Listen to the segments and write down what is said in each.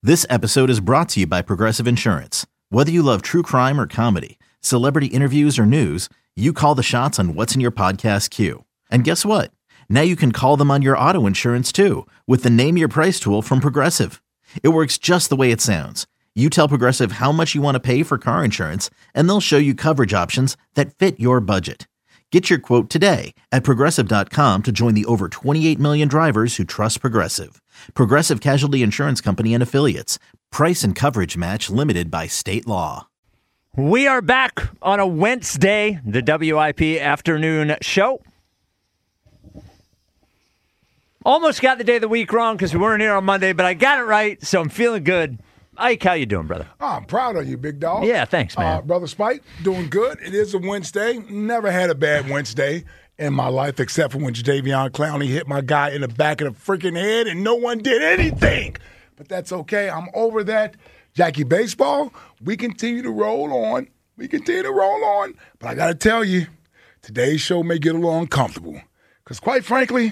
This episode is brought to you by Progressive Insurance. Whether you love true crime or comedy, celebrity interviews or news, you call the shots on what's in your podcast queue. And guess what? Now you can call them on your auto insurance too with the Name Your Price tool from Progressive. It works just the way it sounds. You tell Progressive how much you want to pay for car insurance, and they'll show you coverage options that fit your budget. Get your quote today at Progressive.com to join the over 28 million drivers who trust Progressive. Progressive Casualty Insurance Company and Affiliates. Price and coverage match limited by state law. We are back on a Wednesday, the WIP afternoon show. Almost got the day of the week wrong because we weren't here on Monday, but I got it right, so I'm feeling good. Ike, how you doing, brother? Oh, I'm proud of you, big dog. Yeah, thanks, man. Brother Spike, doing good. It is a Wednesday. Never had a bad Wednesday in my life except for when Jadeveon Clowney hit my guy in the back of the freaking head and no one did anything. But that's okay. I'm over that. Jackie Baseball, we continue to roll on. But I got to tell you, today's show may get a little uncomfortable because, quite frankly,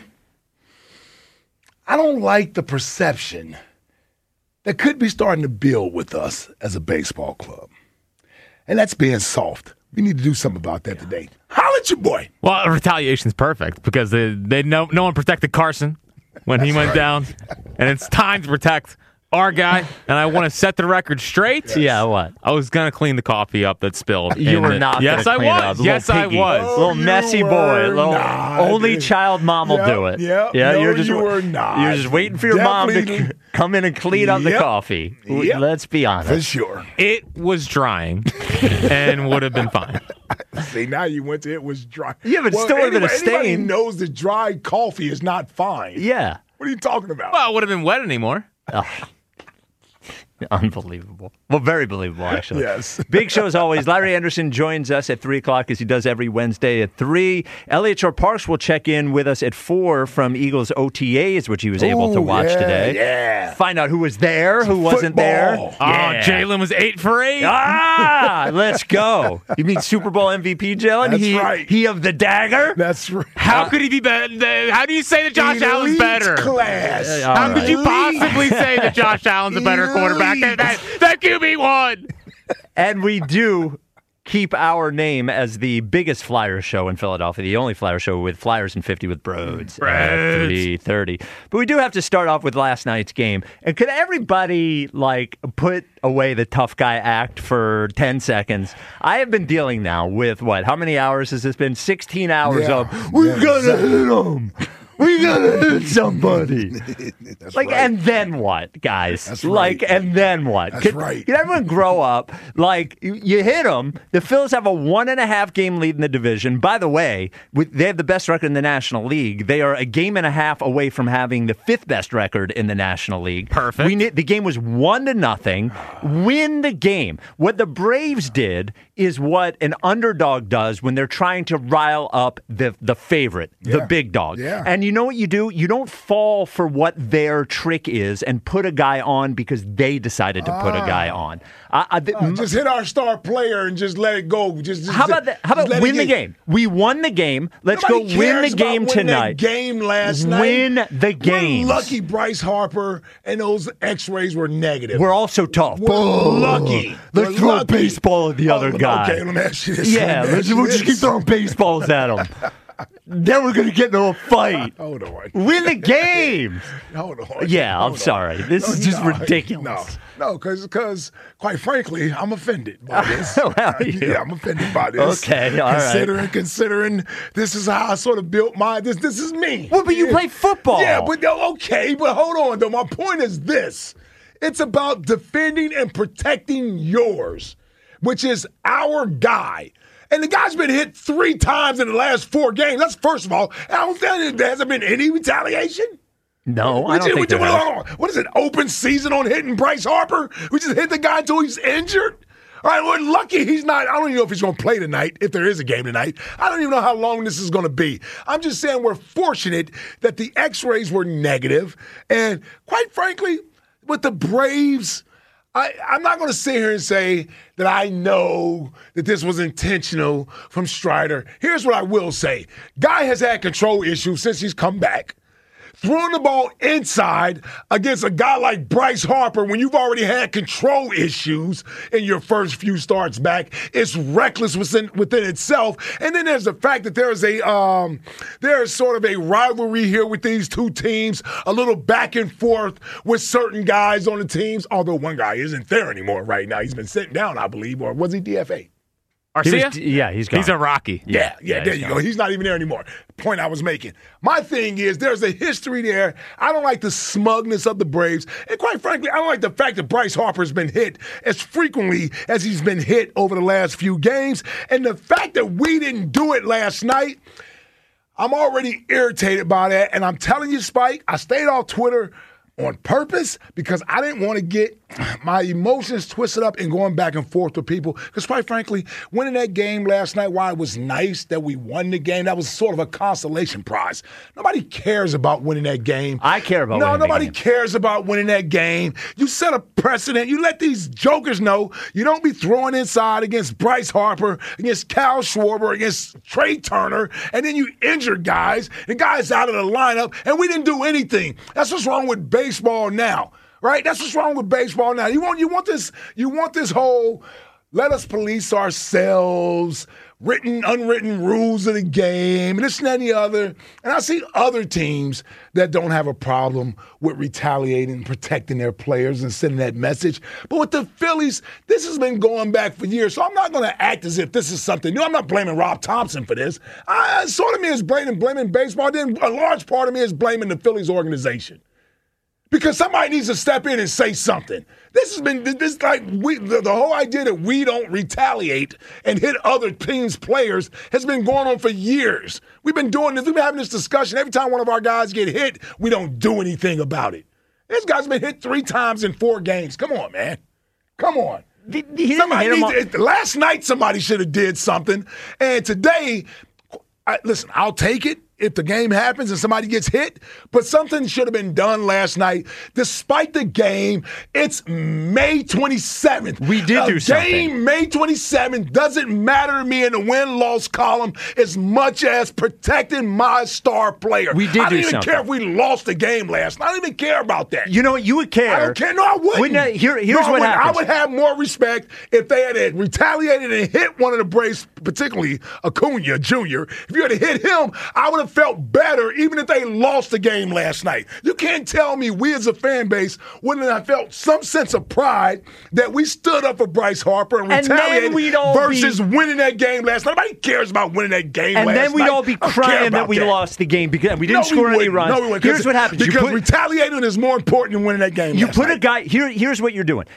I don't like the perception that could be starting to build with us as a baseball club. And that's being soft. We need to do something about that today. Holla at your boy. Well, retaliation's perfect because they no one protected Carson when he went down. And it's time to protect our guy, and I want to set the record straight. Yes. Yeah, what? I was going to clean the coffee up that spilled. You were not going to clean it up. Yes, I was. Little messy boy. Only child mom will do it. Yeah, no, you're just waiting for your mom to come in and clean up the coffee. Yep. Let's be honest. For sure. It was drying and would have been fine. See, now you went to it was dry. Yeah, but still would have been a stain. Anybody knows that dry coffee is not fine. Yeah. What are you talking about? Well, it would have been wet anymore. Unbelievable. Well, very believable, actually. Yes. Big show as always. Larry Anderson joins us at 3 o'clock as he does every Wednesday at 3. Elliot Shore Parks will check in with us at 4 from Eagles OTAs, which he was able to watch today. Yeah. Find out who was there, who wasn't there. Football. Oh, Jalen was 8 for 8. Let's go. You mean Super Bowl MVP, Jalen? That's right. He of the dagger? That's right. How could he be better? How do you say that Josh Allen's better? Class. How could you possibly say that Josh Allen's a better quarterback than that QB1? And we do keep our name as the biggest Flyer show in Philadelphia, the only Flyer show with Flyers and 50 with Broads at 3:30. But we do have to start off with last night's game. And could everybody, put away the tough guy act for 10 seconds? I have been dealing now with, how many hours has this been? 16 hours of, we gotta hit him. We gotta hit somebody. That's right. And then what, guys? That's right. And then what? That's right. Can everyone grow up? You hit them. The Phils have a 1.5 game lead in the division. By the way, they have the best record in the National League. They are a game and a half away from having the 5th best record in the National League. Perfect. The game was 1-0. Win the game. What the Braves did is what an underdog does when they're trying to rile up the favorite, the big dog. Yeah. And you know what you do? You don't fall for what their trick is and put a guy on because they decided to put a guy on. Just hit our star player and just let it go. How about that? How about win the game? We won the game. Let's go win the game tonight. Game last night. Win the game. We're lucky Bryce Harper and those X-rays were negative. We're all so tough. We're lucky. Let's throw a baseball at the other guy. Okay, let me ask you this. Yeah, we'll just keep throwing baseballs at him. Then we're going to get into a fight. Hold on. Win the game. Hold on. Yeah, I'm sorry. This is just ridiculous. No, because quite frankly, I'm offended by this. Well, yeah, I'm offended by this. Okay, all right. Considering this is how I sort of built this is me. Well, but you play football. Yeah, but okay, but hold on, though. My point is this. It's about defending and protecting yours, which is our guy. And the guy's been hit 3 times in the last 4 games. That's first of all. I don't think there hasn't been any retaliation. No, I don't think there has. What is it, open season on hitting Bryce Harper? We just hit the guy until he's injured? All right, we're lucky he's not. I don't even know if he's going to play tonight, if there is a game tonight. I don't even know how long this is going to be. I'm just saying we're fortunate that the X-rays were negative. And quite frankly, with the Braves, I'm not going to sit here and say that I know that this was intentional from Strider. Here's what I will say. Guy has had control issues since he's come back. throwing the ball inside against a guy like Bryce Harper when you've already had control issues in your first few starts back, it's reckless within itself. And then there's the fact that there's sort of a rivalry here with these two teams, a little back and forth with certain guys on the teams, although one guy isn't there anymore right now. He's been sitting down, I believe, or was he DFA? Arcia? He's gone. He's a Rocky. Yeah, there you go. He's not even there anymore. Point I was making. My thing is there's a history there. I don't like the smugness of the Braves. And quite frankly, I don't like the fact that Bryce Harper's been hit as frequently as he's been hit over the last few games. And the fact that we didn't do it last night, I'm already irritated by that. And I'm telling you, Spike, I stayed off Twitter on purpose because I didn't want to get my emotions twisted up and going back and forth with people. Because quite frankly, winning that game last night, while it was nice that we won the game, that was sort of a consolation prize. Nobody cares about winning that game. I care about winning nobody the game. cares about winning that game. You set a precedent. You let these jokers know you don't be throwing inside against Bryce Harper, against Cal Schwarber, against Trey Turner, and then you injure guys. The guy's out of the lineup, and we didn't do anything. That's what's wrong with baseball now. Right? That's what's wrong with baseball now. You want this whole let us police ourselves, unwritten rules of the game, and this and that and the other. And I see other teams that don't have a problem with retaliating and protecting their players and sending that message. But with the Phillies, this has been going back for years. So I'm not going to act as if this is something new. I'm not blaming Rob Thompson for this. Sort of me is blaming baseball. Then a large part of me is blaming the Phillies organization. Because somebody needs to step in and say something. The whole idea that we don't retaliate and hit other teams' players has been going on for years. We've been doing this. We've been having this discussion. Every time one of our guys get hit, we don't do anything about it. This guy's been hit 3 times in 4 games. Come on, man. Come on. Last night somebody should have did something. And today, listen, I'll take it if the game happens and somebody gets hit, but something should have been done last night. Despite the game, it's May 27th. We did do something. Game May 27th doesn't matter to me in the win-loss column as much as protecting my star player. We did do something. I don't even care if we lost the game last night. I don't even care about that. You know what? You would care. I don't care. No, I wouldn't. Here's what happens. I would have more respect if they had retaliated and hit one of the Braves, particularly Acuna Jr. If you had hit him, I would have felt better even if they lost the game last night. You can't tell me we as a fan base wouldn't have felt some sense of pride that we stood up for Bryce Harper and retaliated versus winning that game last night. Nobody cares about winning that game last night. And then we'd all be crying that we lost the game because we didn't score any runs. No, we wouldn't. Here's what happens. Because retaliating is more important than winning that game You last put night. a guy – here's what you're doing.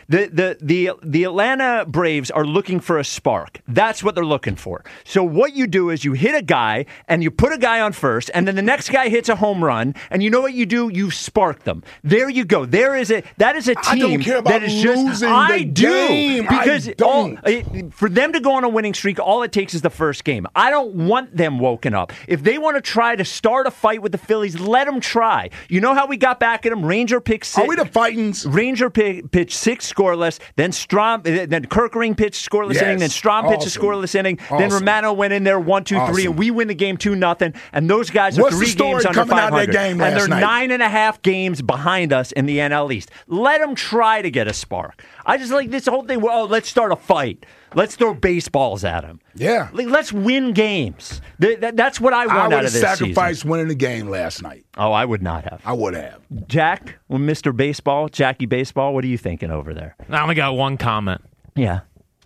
The Atlanta Braves are looking for a spark. That's what they're looking for. So what you do is you hit a guy and you put a guy on first, and then the next guy hits a home run, and you know what you do? You spark them. There you go. That is a team I don't care about that is just losing I the do game. because I don't. For them to go on a winning streak, all it takes is the first game. I don't want them woken up. If they want to try to start a fight with the Phillies, let them try. You know how we got back at them? Ranger picked 6. Are we the Fightins? Ranger pitched 6 scoreless. Then Kerkering pitched scoreless inning. Then Strahm pitched a scoreless inning. Then Romano went in there 1-2-3, and we win the game 2-0. And those guys are 3 games under 500, and they're 9.5 games behind us in the NL East. Let them try to get a spark. I just like this whole thing. Well, let's start a fight. Let's throw baseballs at them. Yeah. Let's win games. That's what I want out of this season. I would have sacrificed winning the game last night. Oh, I would not have. I would have. Jack, Mr. Baseball, Jackie Baseball, what are you thinking over there? I only got one comment. Yeah.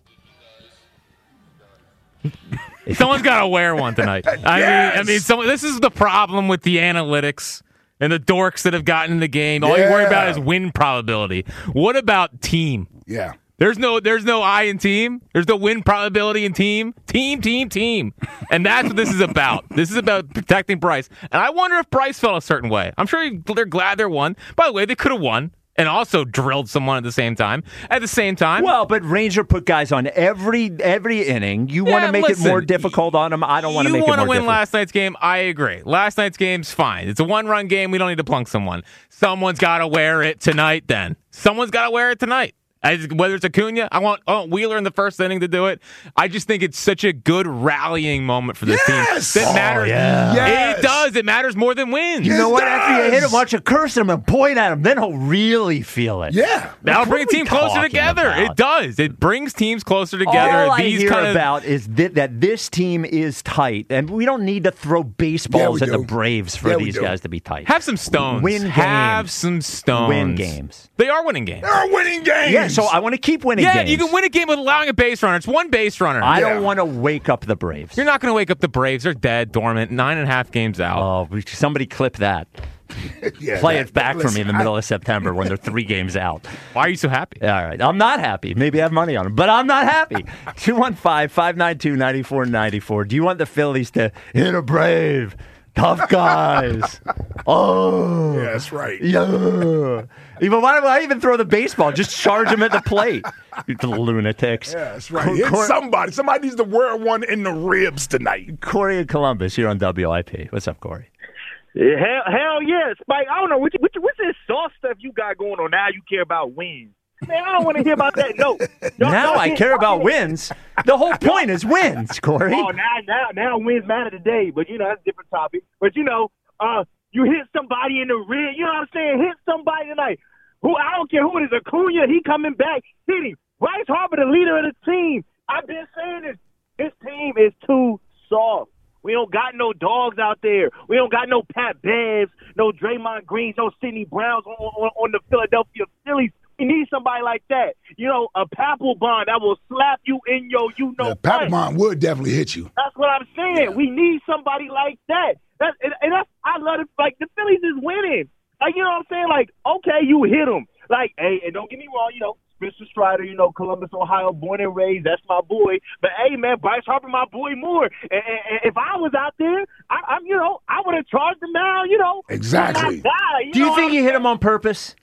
Someone's got to wear one tonight. I mean, this is the problem with the analytics and the dorks that have gotten in the game. All you worry about is win probability. What about team? Yeah. There's no I in team. There's no win probability in team. Team. And that's what this is about. This is about protecting Bryce. And I wonder if Bryce felt a certain way. I'm sure they're glad they won. By the way, they could have won and also drilled someone at the same time. Well, but Ranger put guys on every inning. You want to make it more difficult on them. I don't want to make it more difficult. You want to win last night's game? I agree. Last night's game's fine. It's a 1-run game. We don't need to plunk someone. Someone's got to wear it tonight then. Someone's got to wear it tonight. Whether it's Acuna, I want Wheeler in the first inning to do it. I just think it's such a good rallying moment for this team. That matters. Yes. It does. It matters more than wins. You know what? After you hit him, does. why don't you curse him and point at him? Then he'll really feel it. Yeah. That'll bring a What are we team closer talking together. about? It does. It brings teams closer together. All I These hear kind of about is that this team is tight, and we don't need to throw baseballs Yeah, at we the do. Braves for Yeah, we these do. guys to be tight. have some stones. Win Have games. some stones. Win games. They are winning games. They're winning games. Yeah, so I want to keep winning Yeah, games. you can win a game with allowing a base runner. It's one base runner. I Yeah. don't want to wake up the Braves. You're not going to wake up the Braves. They're dead, dormant, 9.5 games out. Oh, somebody clip that. Yeah, Play that- it back for me in the listen, middle of September when they're 3 games out. Why are you so happy? All right. I'm not happy. Maybe I have money on them, but I'm not happy. 215-592-9494. Do you want the Phillies to hit a Brave? Tough guys. Oh. Yeah, that's right. Yeah. Even why do I even throw the baseball? Just charge them at the plate. You lunatics. Yeah, that's right. Hit somebody. Somebody needs to wear one in the ribs tonight. Corey in Columbus here on WIP. What's up, Corey? Hell yeah, Spike. I don't know what's this soft stuff you got going on now. You care about wins, man. I don't want to hear about that. No. Now I care about wins. The whole point is wins, Corey. Oh, now wins matter today. But that's a different topic. But you hit somebody in the rib. You know what I'm saying? Hit somebody tonight. Who I don't care who it is. Acuna, he coming back. Hit him. Bryce Harper, the leader of the team. I've been saying this. This team is too soft. We don't got no dogs out there. We don't got no Pat Bev, no Draymond Greens, no Sidney Browns on the Philadelphia Phillies. We need somebody like that. A Papelbon that will slap you in your what. Papelbon would definitely hit you. That's what I'm saying. We need somebody like that. I love it. Like, the Phillies is winning. Like, you know what I'm saying? Like, okay, you hit them. Like, hey, and don't get me wrong, Mr. Strider, Columbus, Ohio, born and raised. That's my boy. But hey, man, Bryce Harper, my boy, more. And if I was out there, I would have charged him now. Exactly. Do you think he hit him on purpose?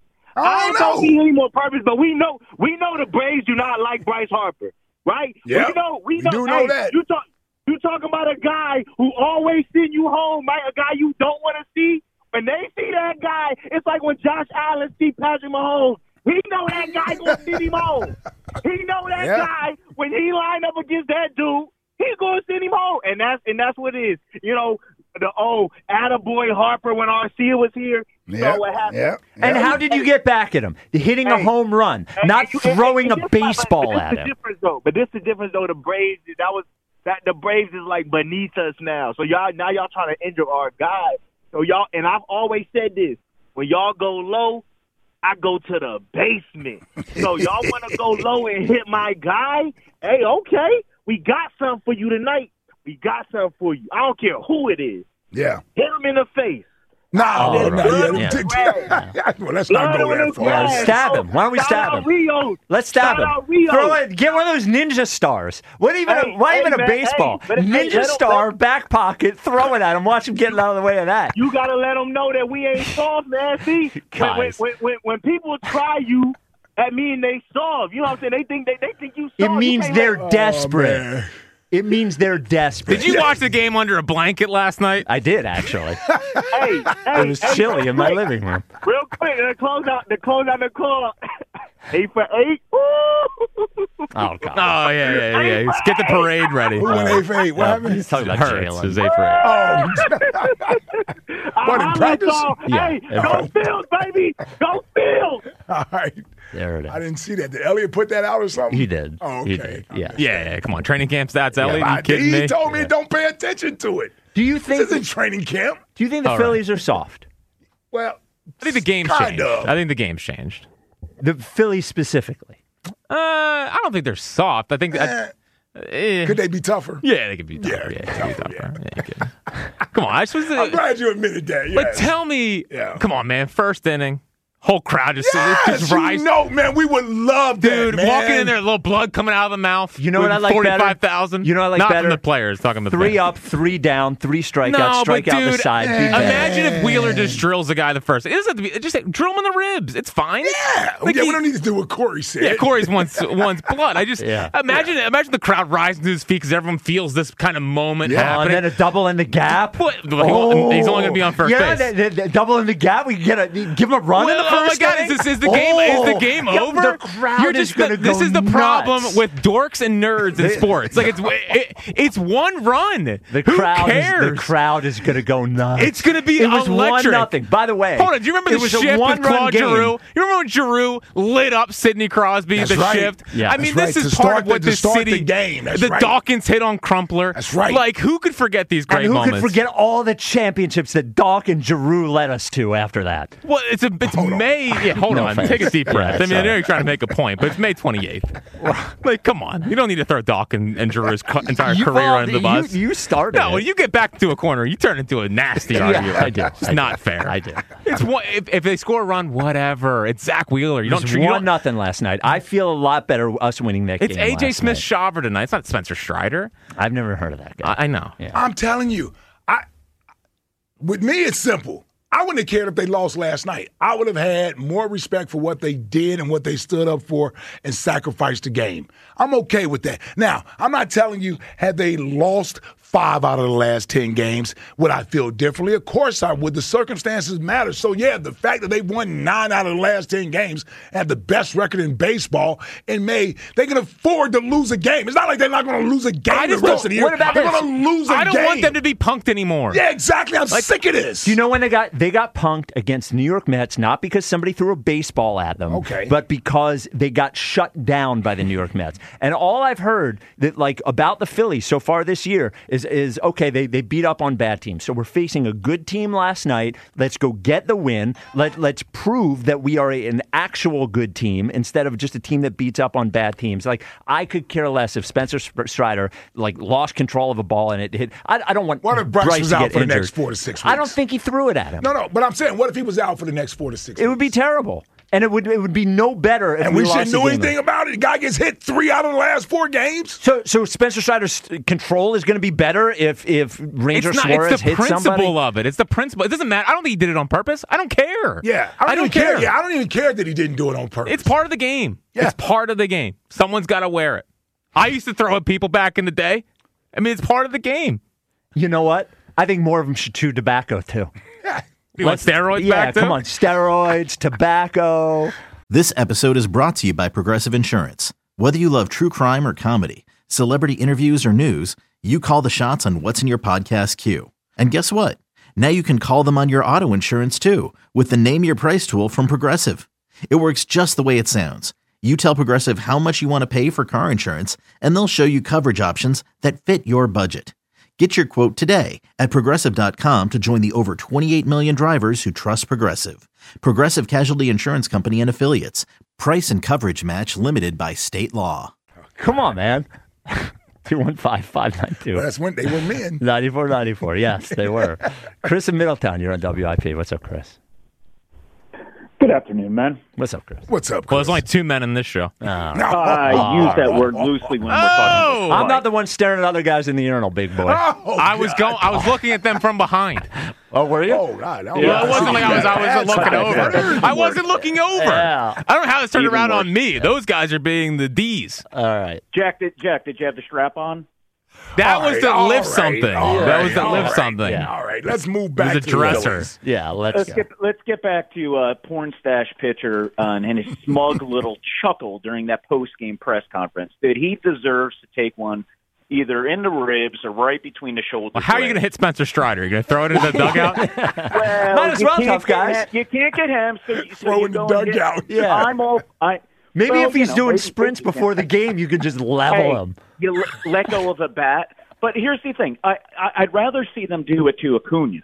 I don't know if he hit him on purpose, but we know the Braves do not like Bryce Harper, right? Yeah, we do know that. You talking about a guy who always send you home, right? A guy you don't want to see. When they see that guy, it's like when Josh Allen see Patrick Mahomes. He know that guy gonna send him home. He know that guy when he line up against that dude, he's gonna send him home, and that's what it is. The attaboy Harper when Arcia was here. Yeah, So what happened? yeah. And how did you get back at him? Hitting a home run, not throwing a baseball at him. But this is the difference, though. The Braves, the Braves is like beneath us now. So y'all trying to injure our guy. So y'all, and I've always said this: when y'all go low, I go to the basement. So y'all want to go low and hit my guy? Hey, okay, we got something for you tonight. We got something for you. I don't care who it is. Yeah. Hit him in the face. No, Oh, no, right. well, let's not go that far. Yeah, stab him. Why don't we stab him? Rio. Let's stab Shout out him. Rio. Throw it. Get one of those ninja stars. Why even a man, baseball? hey, Ninja star, back pocket, throw it at him. Watch him getting out of the way of that. You got to let them know that we ain't soft, man. See, Guys. when people try you, that means they soft. You know what I'm saying? They think you soft. It means they're desperate. man. It means they're desperate. Did you watch the game under a blanket last night? I did, actually. Hey, It was chilly in my living room. Real quick, to close out the call. 8 for 8. Ooh. Oh, God. Oh, yeah. Let's get the parade ready. Who went 8 for 8? What happened? He's talking about Hurts Jalen. is 8 for 8. Oh, what, in practice? Yeah. Hey, go Fields, baby. Go Fields. all right. There it is. I didn't see that. Did Elliot put that out or something? He did. Oh, okay. He did. Yeah. Yeah, come on. Training camp stats, Elliot. He You kidding me? told me don't pay attention to it. Do you This think isn't training camp. the Phillies are soft? Well, I think the game's kind changed. of. I think the game's changed. The Phillies specifically. I don't think they're soft. I think could they be tougher? yeah, they could be tougher. Yeah, Yeah, they could be tougher, tougher. Yeah, they could. Come on, I suppose. I'm glad you admitted that. But Yes. tell me, Yeah. come on, man. First inning, whole crowd just Yes, rise. man, we would love that, Dude, man. walking in there, a little blood coming out of the mouth. You know what I like better? 45,000. You know what I like Not better? from the players. Talking about the 3 fans. up, 3 down, 3 strikeouts, No, strike but out the dude, side. Be better. Imagine if Wheeler just drills the guy the first. It doesn't have to be. Just drill him in the ribs. It's fine. Yeah, Like we he- don't need to do what Corey said. Yeah, Corey's wants blood. I just Yeah. imagine the crowd rising to his feet because everyone feels this kind of moment Yeah. Oh, and happening. then a double in the gap. What? He's only going to be on first yeah, base. the double in the gap. We can give him a run in the oh my first God, inning? is the game Yeah, over? the crowd is gonna go This is the nuts. problem with dorks and nerds in sports. Like it's one run. The Who crowd cares? is going to go nuts. It's going to be It was electric. 1-0. By the way, Hold on, do you remember it the was a shift with one-run Claude game. Giroux? You remember when Giroux lit up Sidney Crosby? That's the right. shift. Yeah. I mean, That's this right. is To part start of what the- to this start city. the game. That's the right. Dawkins hit on Crumpler. That's right. Like, who could forget these great And who moments? could forget all the championships that Doc and Giroux led us to after that? Well, it's May. Yeah, hold No on. offense. Take a deep breath. Yeah, I mean, I know sorry. you're trying to make a point, but it's May 28th. Like, come on. You don't need to throw Doc and Giroux's entire career under the bus. You started. No, it. when you get back to a corner, you turn into a nasty argument. I did. It's not fair. I did. It's one, if they score a run, whatever. It's Zach Wheeler. You It was don't. You 1-0 last night. I feel a lot better us winning that It's game. AJ last Smith night. Shaver tonight. It's not Spencer Strider. I've never heard of that guy. I know. Yeah. I'm telling you, with me, it's simple. I wouldn't have cared if they lost last night. I would have had more respect for what they did and what they stood up for and sacrificed the game. I'm okay with that. Now, I'm not telling you, had they lost 5 out of the last 10 games, would I feel differently? Of course I would. The circumstances matter. So, yeah, the fact that they won 9 out of the last 10 games, have the best record in baseball in May, they can afford to lose a game. It's not like they're not going to lose a game the rest of the year. what about they're this? going to lose a game. I don't want them to be punked anymore. Yeah, exactly. I'm sick of this. Do you know when they got punked against New York Mets, not because somebody threw a baseball at them, Okay. but because they got shut down by the New York Mets. And all I've heard that about the Phillies so far this year is okay, they beat up on bad teams. So we're facing a good team last night. Let's go get the win. Let's prove that we are an actual good team instead of just a team that beats up on bad teams. Like, I could care less if Spencer Strider lost control of a ball and it hit. I don't want What if Bryce was to out get for the injured. next 4 to 6 I don't weeks? think he threw it at him. No, but I'm saying, what if he was out for the next 4 to 6 weeks? It would be terrible. And it would be no better if And we lost shouldn't the do game. anything about it. The guy gets hit 3 out of the last 4 games. So Spencer Strider's control is going to be better if Ranger It's Suarez the hits principle somebody? of it. It's the principle. It doesn't matter. I don't think he did it on purpose. I don't care. Yeah, I don't care. Yeah, I don't even care that he didn't do it on purpose. It's part of the game. Yeah. It's part of the game. Someone's got to wear it. I used to throw at people back in the day. I mean, it's part of the game. You know what? I think more of them should chew tobacco too. You want steroids Yeah, back too? come on, steroids, tobacco. This episode is brought to you by Progressive Insurance. Whether you love true crime or comedy, celebrity interviews or news, you call the shots on what's in your podcast queue. And guess what? Now you can call them on your auto insurance too with the Name Your Price tool from Progressive. It works just the way it sounds. You tell Progressive how much you want to pay for car insurance, and they'll show you coverage options that fit your budget. Get your quote today at Progressive.com to join the over 28 million drivers who trust Progressive. Progressive Casualty Insurance Company and Affiliates. Price and coverage match limited by state law. Come on, man. 215-592. Well, that's when they were men. 94. Yes, they were. Chris in Middletown, you're on WIP. What's up, Chris? Good afternoon, man. What's up, Chris? What's up, Chris? Well, there's only 2 men in this show. I use that word loosely when we're talking. I'm not the one staring at other guys in the urinal, big boy. I was looking at them from behind. Oh, were you? Oh, God. Well, it wasn't like I was looking over. I wasn't looking over. Yeah. I don't know how this turned Even around worse. on me. Those guys are being the D's. All right. Jack, did you have the strap on? That All was right, to all lift right, something. all That was to right, lift all right. something. Yeah. All right, let's move back It was a to the dresser. Phillies. Yeah, let's go. Let's get back to porn stash pitcher and his smug little chuckle during that post game press conference. That he deserves to take one either in the ribs or right between the shoulders. Well, how are you going to hit Spencer Strider? You're going to throw it in the dugout? Well, Might as you well, can't tough get guys. him- You can't get him. So Throw you in the go and get- dugout. Yeah. I'm all. Maybe Well, if he's you know, doing maybe- sprints before the game, you could just level him. You let go of a bat. But here's the thing. I'd rather see them do it to Acuna.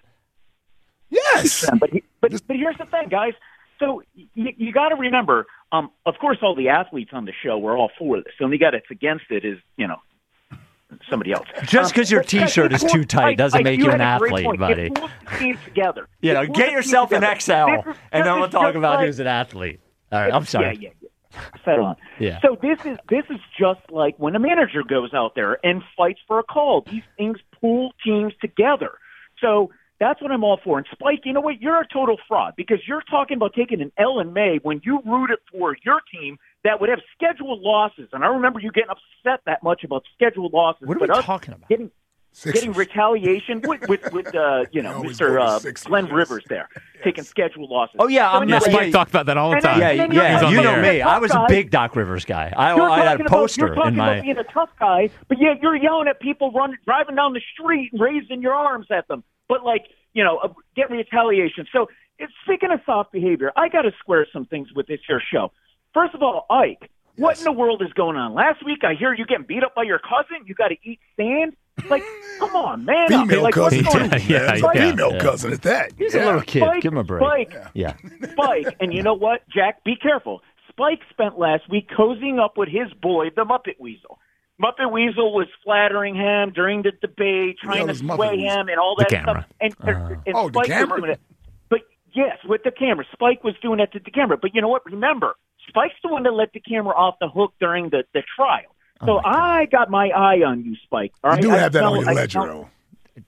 Yes. But here's the thing, guys. So you got to remember, of course, all the athletes on the show were all for this. The only guy that's against it is, somebody else. Just because your but T-shirt is too tight doesn't make you an had a great athlete, point. buddy. It pulls the team together. You know, It pulls get the yourself team an together. XL, This and then is we'll talk just about like- who's an athlete. All right, I'm sorry. Yeah. Settle on. Yeah. So this is just like when a manager goes out there and fights for a call. These things pull teams together. So that's what I'm all for. And Spike, you know what? You're a total fraud because you're talking about taking an L in May when you rooted for your team that would have scheduled losses. And I remember you getting upset that much about scheduled losses. What are we but us talking about? Getting Sixers. retaliation with always go to Mr. Sixers, Glenn yes. Rivers there. taking schedule losses. Oh, yeah. So I'm Yeah, not. Spike talked about that all the And then- time. Yeah, and then yeah. He's on You the know air. me. I was a Guy. big Doc Rivers guy. I You're had a talking poster about, you're in talking my. about being a tough guy, but yet you're yelling at people driving down the street and raising your arms at them. But get retaliation. So speaking of soft behavior, I got to square some things with this here show. First of all, Ike, what in the world is going on? Last week I hear you getting beat up by your cousin. You got to eat sand. Like, come on, man. Female Like, what's cousin. going on? Yeah, It's a yeah. female cousin at that. He's a little kid. Spike, Give him a break. Spike, Yeah. Spike, and you know what, Jack? Be careful. Spike spent last week cozying up with his boy, the Muppet Weasel. Muppet Weasel was flattering him during the debate, trying to is Muppet sway Weasel? him and all The that camera. stuff. And Oh, the Spike camera? was doing it. But yes, with the camera. Spike was doing it to the camera. But you know what? Remember, Spike's the one that let the camera off the hook during the trial. So I got my eye on you, Spike. All right? You do I have that smell- on your I ledger, smell- though.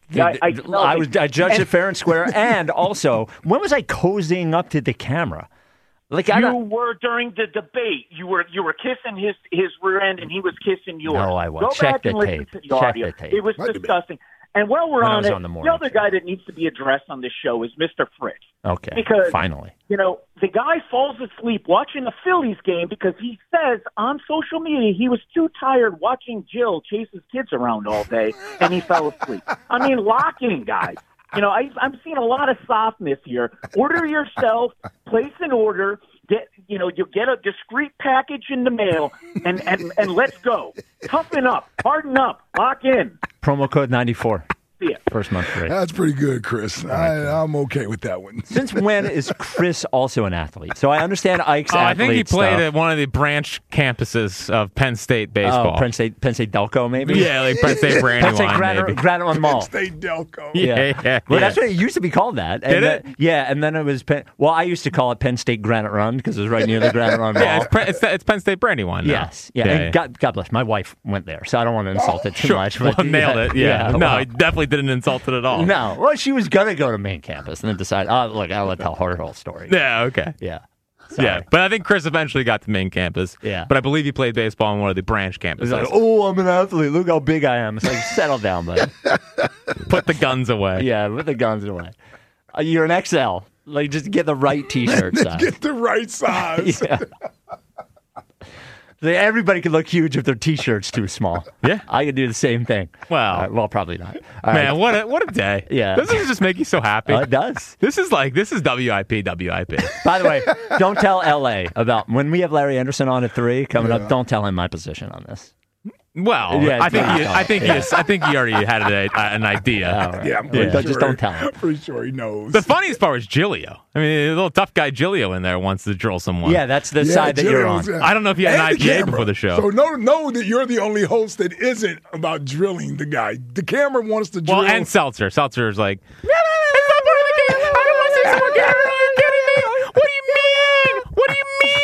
I judged it fair and square. And also, when was I cozying up to the camera? Like I You don't. were during the debate. You were kissing his rear end, and he was kissing yours. No, I was. Go Check back the and listen tape. to the Check audio. the tape. It was Might be disgusting. And while we're When I on was it, on the morning other guy that needs to be addressed on this show is Mr. Fritz. Okay. Because Finally. The guy falls asleep watching the Phillies game because he says on social media he was too tired watching Jill chase his kids around all day, and he fell asleep. I mean, lock in, guys. I'm seeing a lot of softness here. Order yourself, place an order, you'll get a discreet package in the mail, and let's go. Toughen up, harden up, lock in. Promo code 94. See ya. First month free. That's pretty good, Chris. I'm okay with that one. Since when is Chris also an athlete? So I understand Ike's I athlete think he played stuff. at one of the branch campuses of Penn State baseball. Penn State Delco, maybe? Yeah, like Penn State Penn State Brandywine, maybe. Granite One Mall. State Delco. Yeah. Well, that's what it used to be called that. And Did it? And then it was Well, I used to call it Penn State Granite Run because it was right near the Granite Run Mall. Yeah, it's Penn State Brandywine now. Yes. Yeah. And God bless. My wife went there, so I don't want to insult it too much. Well, But nailed it. Yeah. No, well, he definitely didn't insult it at all. no. Well, she was going to go to main campus and then decided, look, I'll tell her whole story. Yeah, okay. Yeah. Sorry. Yeah, but I think Chris eventually got to main campus. Yeah. But I believe he played baseball on one of the branch campuses. It's like, oh, I'm an athlete. Look how big I am. It's like, settle down, buddy. Put the guns away. Yeah, put the guns away. You're an XL. Like, just get the right T-shirt size. Get the right size. Yeah. Everybody can look huge if their T-shirt's too small. Yeah. I could do the same thing. Well, Well, probably not. All man, right. what a day. Yeah. Doesn't this just make you so happy? It does. This is WIP. By the way, don't tell LA about when we have Larry Anderson on at 3 coming up. Don't tell him my position on this. Well, Yeah, I think yeah. I think he already had an idea. All right. Yeah, I'm pretty sure. Just don't tell him. Pretty sure he knows. The funniest part was Giglio. I mean, the little tough guy Giglio in there wants to drill someone. Yeah, that's the side that you're on. Jillian's, I don't know if he had an And the IPA camera. before the show. So know that you're the only host that isn't about drilling the guy. The camera wants to drill. Well, and Seltzer. Seltzer's like, it's not part of the game. I don't want to say someone get it. Are you kidding me? What do you mean? What do you mean?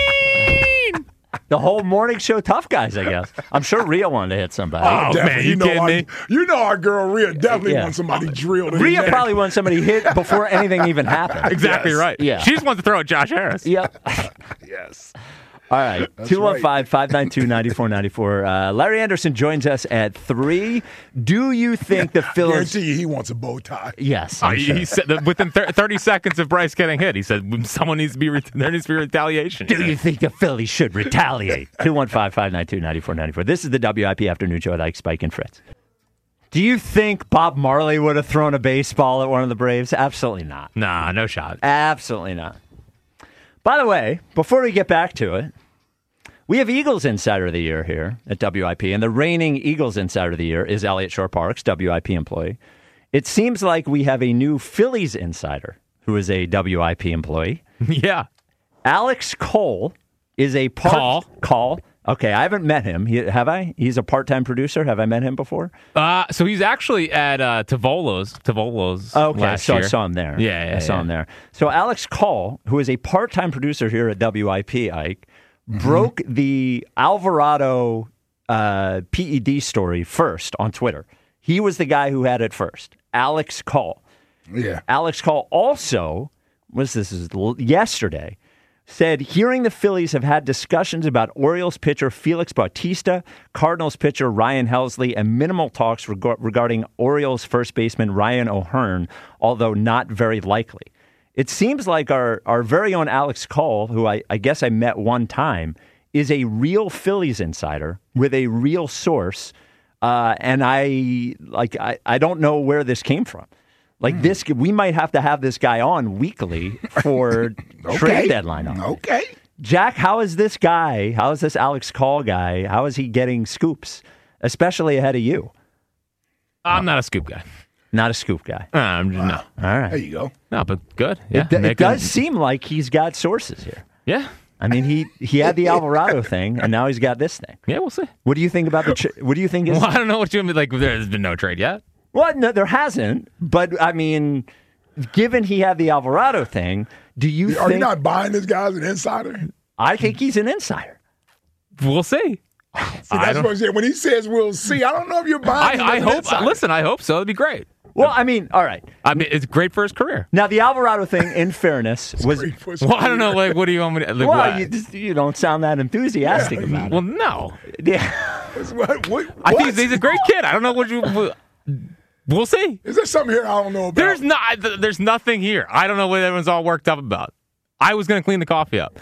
The whole morning show tough guys, I guess. I'm sure Rhea wanted to hit somebody. Oh, Definitely. man, you know kidding me? You know our girl Rhea definitely Yeah. wants somebody drilled. in Rhea the neck. probably wanted somebody hit before anything even happened. Exactly Yes. right. Yeah. She just wants to throw at Josh Harris. Yep. Yes. All right. That's 215-592-9494. Larry Anderson joins us at 3. Do you think the Phillies... Guarantee you he wants a bow tie. Yes. Oh, I'm sure. he said that within 30 seconds of Bryce getting hit, he said someone needs to be there needs to be retaliation. Do you think the Phillies should retaliate? 215-592-9494. This is the WIP Afternoon Show with Ike, Spike, and Fritz. Do you think Bob Marley would have thrown a baseball at one of the Braves? Absolutely not. Nah, no shot. Absolutely not. By the way, before we get back to it, we have Eagles Insider of the Year here at WIP, and the reigning Eagles Insider of the Year is Elliot Shore-Parks, WIP employee. It seems like we have a new Phillies Insider who is a WIP employee. Yeah. Alex Cole is a Call. Okay, I haven't met him. Have I? He's a part-time producer. Have I met him before? So he's actually at Tavolo's Okay, last so year. I saw him there. Yeah, I saw him there. So Alex Call, who is a part-time producer here at WIP, Ike, broke the Alvarado PED story first on Twitter. He was the guy who had it first. Alex Call. Yeah. Alex Call also, yesterday, said hearing the Phillies have had discussions about Orioles pitcher Felix Bautista, Cardinals pitcher Ryan Helsley, and minimal talks regarding Orioles first baseman Ryan O'Hearn, although not very likely. it seems like our very own Alex Call, who I guess I met one time, is a real Phillies insider with a real source. And I don't know where this came from. Like this, we might have to have this guy on weekly for trade deadline. Okay. Jack, how is this guy? How is this Alex Call guy? How is he getting scoops, especially ahead of you? I'm not a scoop guy. Not a scoop guy. No. All right. There you go. No, but good. Yeah, It does seem like he's got sources here. Yeah. I mean, he had the Alvarado thing, and now he's got this thing. Yeah, we'll see. What do you think about what do you think is? Well, I don't know what you mean. Like, there's been no trade yet. Well, no, there hasn't. But I mean, given he had the Alvarado thing, do you Are think? you not buying this guy as an insider? I think he's an insider. We'll see. See, that's what I'm saying. When he says we'll see, I don't know if you're buying him I as an hope. insider. Listen, I hope so. It'd be great. Well, I mean, all right. I mean, it's great for his career. Now, the Alvarado thing, in fairness, was. Great for his Well, I don't know. career. Like, what do you want me to? Like, Well, what? you don't sound that enthusiastic about it. Well, no. Yeah. What? I think he's a great kid. I don't know what you. We'll see. Is there something here I don't know about? There's nothing here. I don't know what everyone's all worked up about. I was going to clean the coffee up,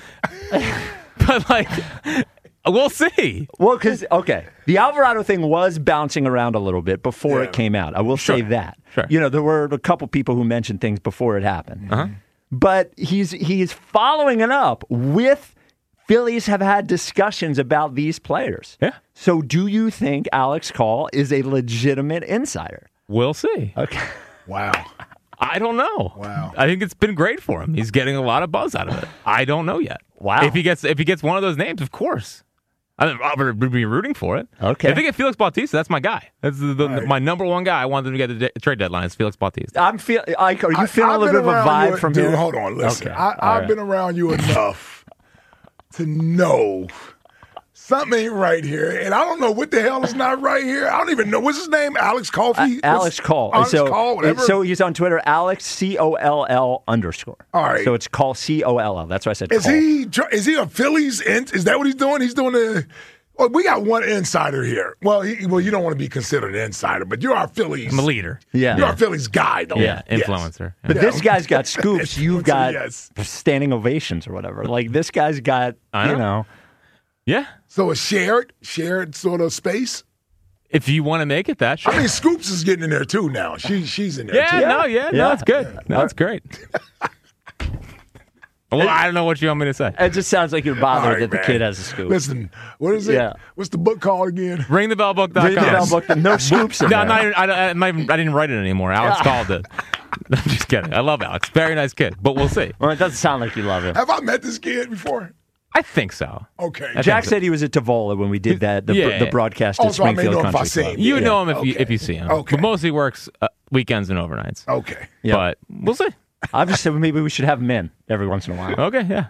but like, we'll see. Well, because, okay, the Alvarado thing was bouncing around a little bit before it came out. I will say that. Sure. You know, there were a couple people who mentioned things before it happened. Uh-huh. But he's following it up with Phillies have had discussions about these players. Yeah. So do you think Alex Call is a legitimate insider? We'll see. Okay. Wow. I don't know. Wow. I think it's been great for him. He's getting a lot of buzz out of it. I don't know yet. Wow. If he gets one of those names, of course. I'll be rooting for it. Okay. If they get Felix Bautista, that's my guy. That's my number one guy. I want them to get the trade deadline. Is Felix Bautista. Are you feeling a little bit of a vibe from dude, here? Hold on, listen. Okay. I've been around you enough to know something ain't right here, and I don't know what the hell is not right here. I don't even know what's his name. Alex Coffey. Alex Call. Alex Call, whatever. So he's on Twitter, Alex COLL_. All right. So it's Call COLL. That's why I said. Is Call. he a Phillies? Is that what he's doing? He's doing the. Well, we got one insider here. Well, you don't want to be considered an insider, but you're our Phillies. I'm a leader. Yeah. You're our Phillies guy, though. Yeah, Yes. influencer. But Yeah. this guy's got scoops. You've got Yes. standing ovations or whatever. Like this guy's got, I know. Yeah. So a shared sort of space. If you want to make it that, sure. I mean, Scoops is getting in there too now. She's in there yeah, too. no, it's good. No, it's great. Well, I don't know what you want me to say. It just sounds like you're bothered All right, that the man. kid has a scoop. Listen, what is it? Yeah. What's the book called again? Ringthebellbook.com. Read the bell book, no scoops in No, there. I'm not even, I didn't write it anymore. Alex called it. I'm just kidding. I love Alex. Very nice kid, but we'll see. Well, it doesn't sound like you love him. Have I met this kid before? I think so. Okay. Jack said he was at Tavola when we did that, the broadcast at So I may Springfield know if I Country see Club. him. You would know him Okay. if you see him. Okay. But mostly works weekends and overnights. Okay. Yeah. But we'll see. I've just said maybe we should have him in every once in a while. Okay, yeah.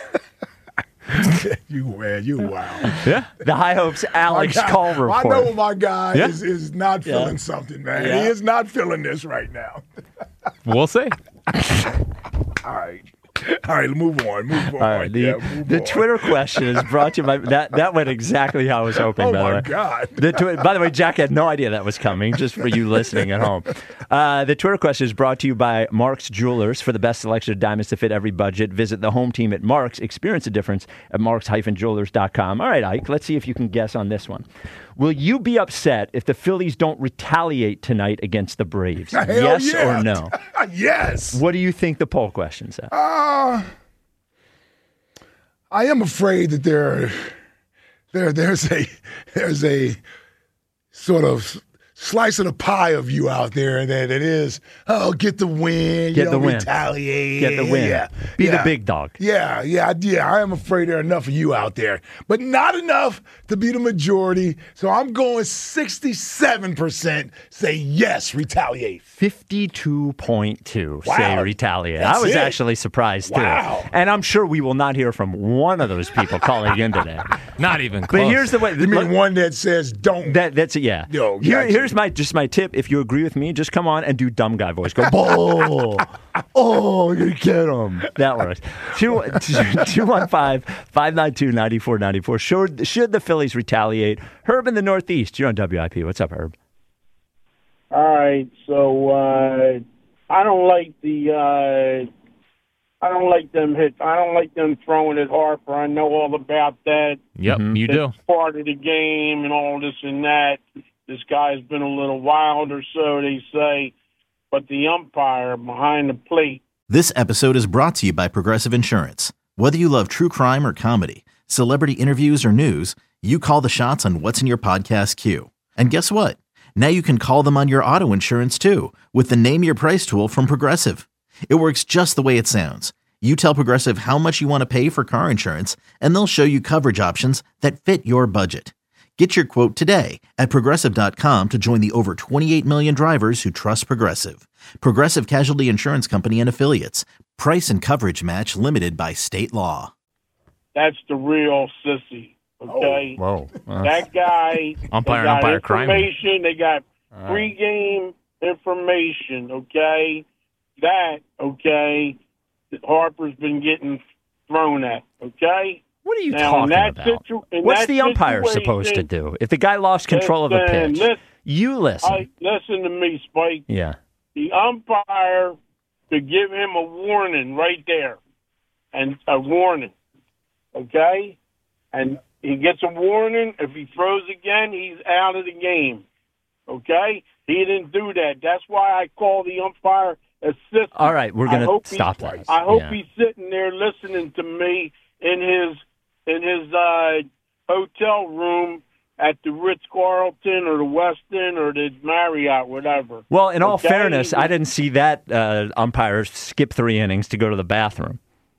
You wow. Yeah. The High Hopes Alex My guy- Call I report. know my guy Yeah. is not feeling something, man. Yeah. He is not feeling this right now. We'll see. All right. All right, move on. Move on. All right, Yeah, move the on. Twitter question is brought to you by that went exactly how I was hoping. Oh by the my way, God. By the way, Jack had no idea that was coming. Just for you listening at home, the Twitter question is brought to you by Mark's Jewelers. For the best selection of diamonds to fit every budget, visit the home team at Mark's. Experience the difference at marks-jewelers.com. All right, Ike, let's see if you can guess on this one. Will you be upset if the Phillies don't retaliate tonight against the Braves? Hell Yes yeah. or no? Yes. What do you think the poll question said? I am afraid that there's a sort of slice of the pie of you out there that it is, get the win, Get the win. retaliate. Get the win. Yeah. Be the Yeah. big dog. Yeah. I am afraid there are enough of you out there, but not enough to be the majority. So I'm going 67% say yes, retaliate. 52.2 say Wow. retaliate. That's I was it. actually surprised too. Wow. And I'm sure we will not hear from one of those people calling in today. Not even close. But here's the way. You mean one that says don't? That's it, yeah. Yo, gotcha. Here's my tip. If you agree with me, just come on and do dumb guy voice. Go, oh, we're going to get him. That works. 215-592-9494. Should the Phillies retaliate? Herb in the Northeast. You're on WIP. What's up, Herb? All right, so I don't like the I don't like them hits. I don't like them throwing at Harper. I know all about that. Yep, you do. It's part of the game and all this and that. This guy's been a little wild or so, they say. But the umpire behind the plate. This episode is brought to you by Progressive Insurance. Whether you love true crime or comedy, celebrity interviews or news, you call the shots on what's in your podcast queue. And guess what? Now you can call them on your auto insurance too with the Name Your Price tool from Progressive. It works just the way it sounds. You tell Progressive how much you want to pay for car insurance, and they'll show you coverage options that fit your budget. Get your quote today at Progressive.com to join the over 28 million drivers who trust Progressive. Progressive Casualty Insurance Company and Affiliates. Price and coverage match limited by state law. That's the real sissy, okay? Whoa. That guy, Umpire crime. information. They got pregame information, okay? That, okay, that Harper's been getting thrown at, okay? What are you Now, talking in that about? in What's that the umpire situation- supposed to do? If the guy lost control of a pitch, you listen. Listen to me, Spike. Yeah. The umpire could give him a warning right there, and a warning, okay? And he gets a warning. If he throws again, he's out of the game, okay? He didn't do that. That's why I call the umpire assistant. All right, we're going to stop that. I hope Yeah. he's sitting there listening to me in his hotel room at the Ritz-Carlton or the Westin or the Marriott, whatever. Well, in all Okay? fairness, I didn't see that umpire skip 3 innings to go to the bathroom.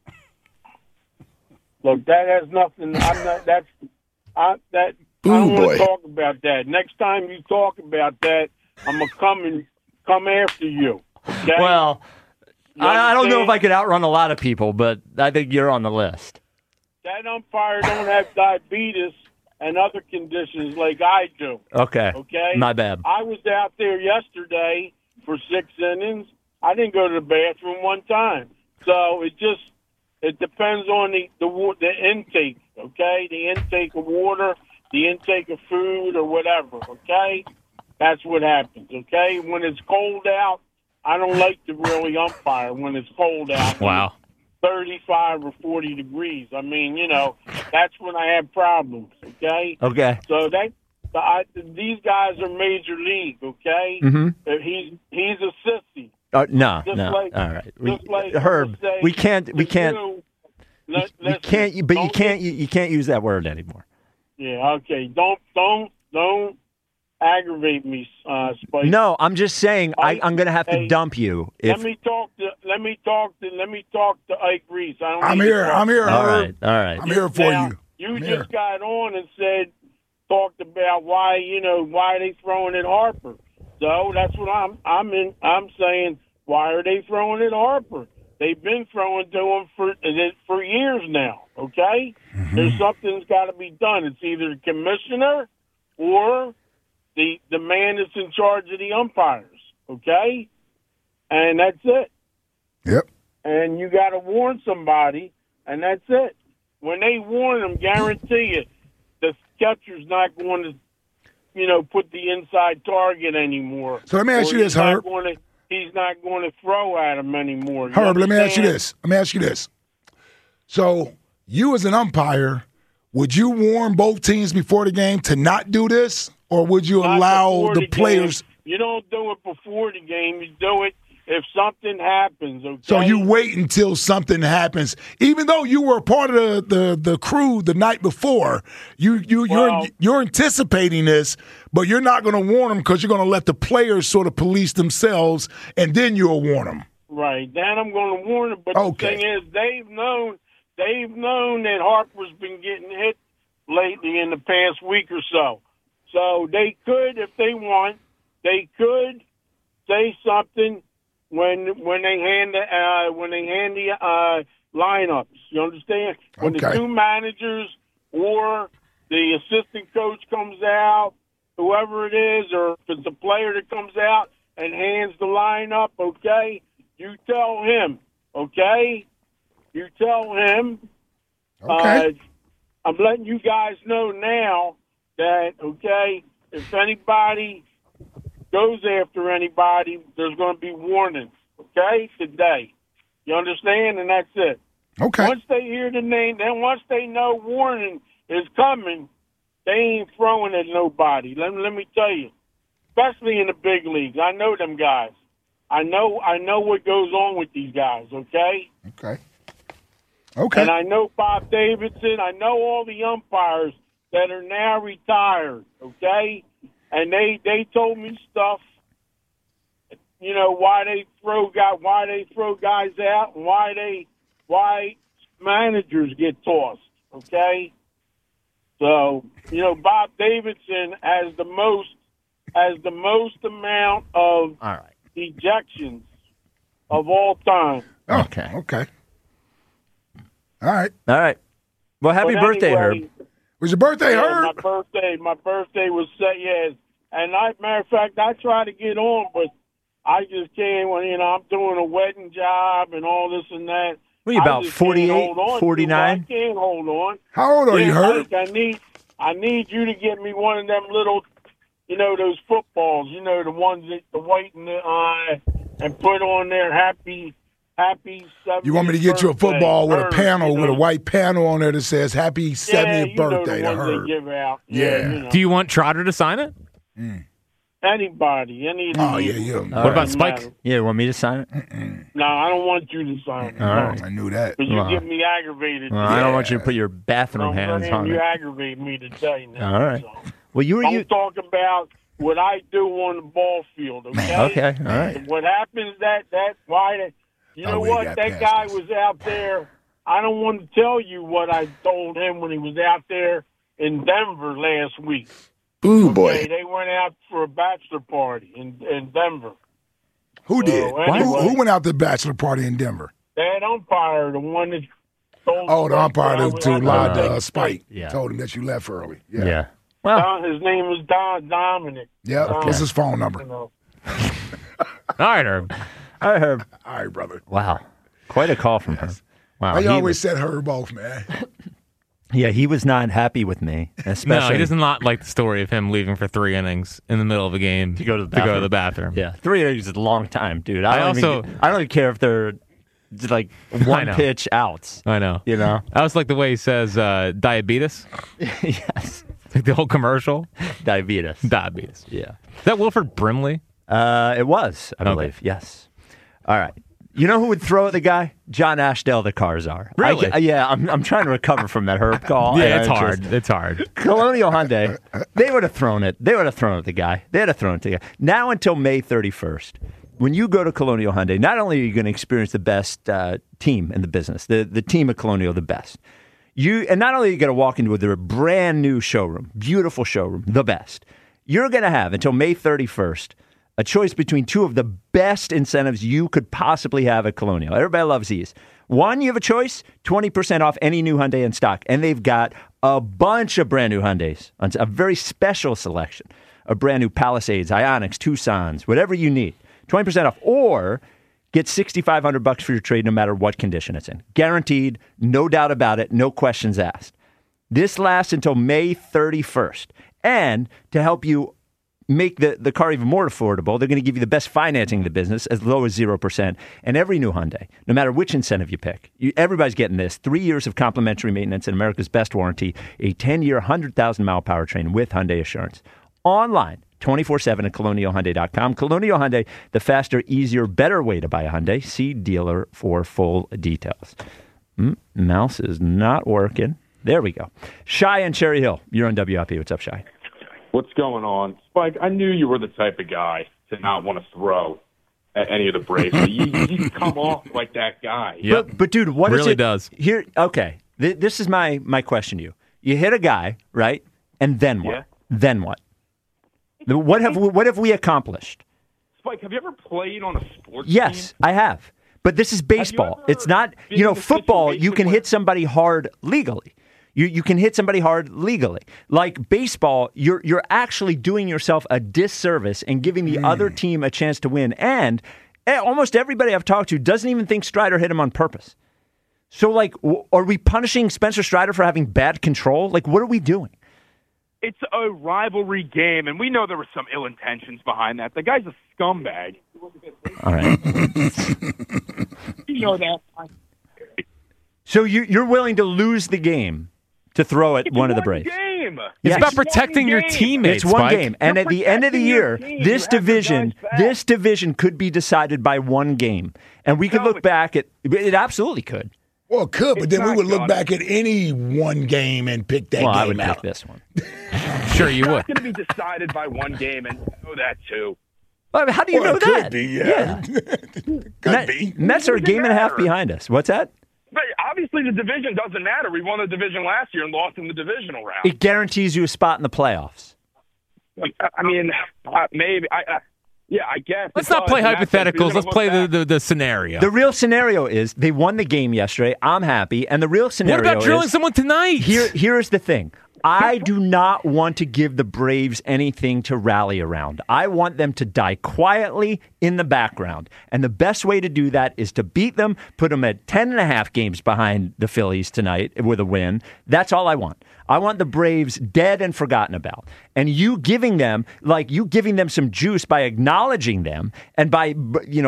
Look, that has nothing. I'm not. That's. I don't want to talk about that. Next time you talk about that, I'm gonna come after you. Okay? Well, I don't know if understand? I could outrun a lot of people, but I think you're on the list. That umpire don't have diabetes and other conditions like I do. Okay. Okay? My bad. I was out there yesterday for 6 innings. I didn't go to the bathroom one time. So it depends on the intake, okay? The intake of water, the intake of food or whatever, okay? That's what happens, okay? When it's cold out, I don't like to really umpire when it's cold out. Wow. 35 or 40 degrees. I mean, that's when I have problems, okay? Okay. So these guys are major league, okay? Mm-hmm. He's a sissy. No. Just All like- right. just like Herb, say we can't. you can't. But you can't use that word anymore. Yeah, okay. Don't aggravate me, Spike. No, I'm just saying I'm going to have to Hey, dump you. Let me talk to Ike Reese. I'm here. All Herb. right. I'm here for Now, you. You I'm just here. got on and talked about why they throwing at Harper. So that's what I'm saying. Why are they throwing at Harper? They've been throwing to him for years now. Okay, There's something's got to be done. It's either the commissioner or the man that's in charge of the umpires. Okay, and that's it. Yep. And you got to warn somebody, and that's it. When they warn them, guarantee you, the catcher's not going to, put the inside target anymore. So let me ask you this, Herb. He's not going to throw at him anymore. Herb, let me ask you this. So you as an umpire, would you warn both teams before the game to not do this, or would you Not allow before the game. players? You don't do it before the game. You do it if something happens. Okay. So you wait until something happens, even though you were a part of the crew the night before. You're anticipating this, but you're not going to warn them because you're going to let the players sort of police themselves, and then you'll warn them. Right. Then I'm going to warn them. But Okay. the thing is, they've known that Harper's been getting hit lately in the past week or so. So they could, if they want, they could say something when they hand the lineups. You understand? When the Okay. two managers or the assistant coach comes out, whoever it is, or if it's a player that comes out and hands the lineup, okay, you tell him, okay? You tell him. Okay. I'm letting you guys know now that, okay, if anybody goes after anybody, there's going to be warnings, okay, today. You understand? And that's it. Okay. Once they hear the name, then once they know warning is coming, they ain't throwing at nobody. Let me tell you, especially in the big leagues. I know them guys. I know what goes on with these guys, okay? Okay. Okay. And I know Bob Davidson. I know all the umpires that are now retired, okay? And they told me stuff, you know, why they throw guys out and why managers get tossed, okay? So, you know, Bob Davidson has the most amount of All right. ejections of all time. Oh, Okay. Okay. All right. All right. Well, happy But birthday, anyway, Herb. Was your birthday, yeah, Herb? my birthday was set, yes. And matter of fact, I try to get on, but I just can't. When you know, I'm doing a wedding job and all this and that. What are you, I about just 48, can't hold on 49? I can't hold on. How old are you, Herb? Mike, I need you to get me one of them little, you know, those footballs. You know, the ones that the white in the eye, and put on there happy 70th You want me to get you a birthday, football with a Herb, panel, you with a know. white panel on there that says "Happy 70th you know birthday" the to ones Herb? they give out. Yeah. You know. Do you want Trotter to sign it? Anybody, any of Oh these. yeah. What about Spike? matter. Yeah, want me to sign it? No, I don't want you to sign it. All right. I knew that. Because you Well. get me aggravated. Well, I don't want you to put your bathroom hands on You it. aggravate me to tell you now. All right. So. Well, you were Don't you. talk about what I do on the ball field, okay? Okay. All right. What happens you know we what? got That past guy this. was out there. I don't want to tell you what I told him when he was out there in Denver last week. Ooh Okay, they went out for a bachelor party in Denver. Who did? anyway. Who went out to the bachelor party in Denver? That umpire, the one that told Oh, the umpire to lied to Spike. Yeah. Told him that you left early. Yeah. Well, His name was Dominic. Yeah. What's his phone number? You know. All right, Herb. all right, Herb. All right, brother. Wow. Quite a call from her. Wow. I he always was- said Herb off, man. yeah, he was not happy with me, especially. No, he does not like the story of him leaving for 3 innings in the middle of a game To go to the bathroom. bathroom. Yeah, 3 innings is a long time, dude. I I don't even care if they're like one know. pitch outs. I know. You know? I also like the way he says diabetes. Yes. Like the whole commercial. Diabetes. Diabetes. Yeah. Is that Wilford Brimley? It was, I believe. Yes. All right. You know who would throw at the guy? John Ashdale, the Cars-R. Really? Yeah, I'm trying to recover from that Herb call. Yeah, And it's I hard. just- It's hard. Colonial Hyundai, they would have thrown it. They would have thrown it at the guy. They'd have thrown it to the guy. Now until May 31st, when you go to Colonial Hyundai, not only are you going to experience the best team in the business, the team at Colonial, the best. And not only are you going to walk into their brand new showroom, beautiful showroom, the best. You're going to have until May 31st a choice between 2 of the best incentives you could possibly have at Colonial. Everybody loves these. One, you have a choice, 20% off any new Hyundai in stock. And they've got a bunch of brand new Hyundais, a very special selection of brand new Palisades, Ioniqs, Tucsons, whatever you need. 20% off. Or get $6,500 for your trade no matter what condition it's in. Guaranteed, no doubt about it, no questions asked. This lasts until May 31st. And to help you make the car even more affordable, they're going to give you the best financing in the business, as low as 0%. And every new Hyundai, no matter which incentive you pick, everybody's getting this. 3 years of complimentary maintenance and America's best warranty, a 10-year, 100,000-mile powertrain with Hyundai Assurance. Online, 24/7 at ColonialHyundai.com. Colonial Hyundai, the faster, easier, better way to buy a Hyundai. See dealer for full details. Mouse is not working. There we go. Shy and Cherry Hill, you're on WIP. What's up, Shy? What's going on? Spike, I knew you were the type of guy to not want to throw at any of the Braves. But you come off like that guy. Yep. But dude, what is Really it? does. Here, okay. This is my question to you. You hit a guy, right? And then what? Yeah. Then what? What have we accomplished? Spike, have you ever played on a sports Yes, team? I have. But this is baseball. ever It's not, been in a football, you situation can where- hit somebody hard legally. You can hit somebody hard legally. Like baseball, you're actually doing yourself a disservice and giving the other team a chance to win. And almost everybody I've talked to doesn't even think Strider hit him on purpose. So, like, are we punishing Spencer Strider for having bad control? Like, what are we doing? it's a rivalry game, and we know there were some ill intentions behind that. The guy's a scumbag. All right. You know that. So you're willing to lose the game to throw at one of the Braves? Game. It's Yes. about protecting your teammates. It's one Spike. game, and at the end of the year, this division could be decided by one game, and we could look back at it. Absolutely could. Well, it could, but It's then we not would look gonna. back at any one game and pick that Well, game I would out. pick this one. Sure, you would. It's going to be decided by one game, and you know that too. Well, how do you Well, know it could that? be, yeah. Could be. Mets are a game and a half matter. behind us. What's that? But obviously, the division doesn't matter. We won the division last year and lost in the divisional round. It guarantees you a spot in the playoffs. I mean, maybe. Yeah, I guess. Let's not play Because in that sense, hypotheticals. you're Let's gonna play look back. the scenario. The real scenario is they won the game yesterday. I'm happy. And the real scenario What about drilling is someone tonight? here's the thing. I do not want to give the Braves anything to rally around. I want them to die quietly in the background. And the best way to do that is to beat them, put them at 10.5 games behind the Phillies tonight with a win. That's all I want. I want the Braves dead and forgotten about. And you giving them some juice by acknowledging them and by,